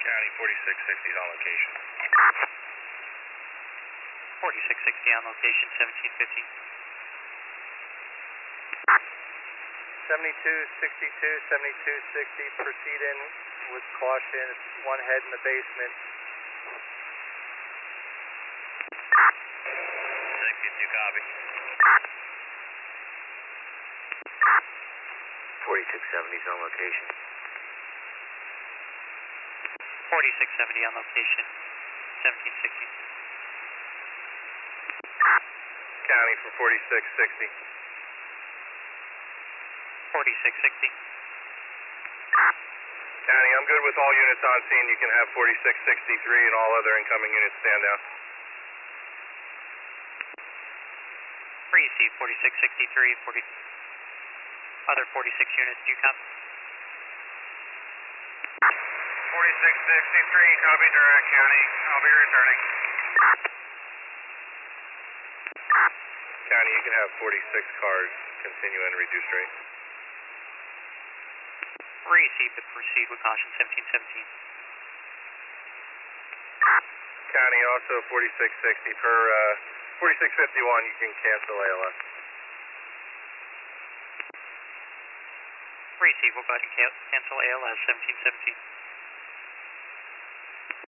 County 4660 is on location. 4660 on location, 1750. 7262, 7260, proceed in with caution, one head in the basement. 652, copy. 4670 is on location. 4670 on location, 1760. County from 4660. 4660. County, I'm good with all units on scene. You can have 4663 and all other incoming units stand down. Receive 4663, other 46 units, do you copy? 4663, copy direct, County. I'll be returning. County, you can have 46 cars continue and reduced rate. Receive to proceed with caution, 1717. County, also 4660 per 4651, you can cancel ALS. Receive, we'll go ahead and cancel ALS, 1717.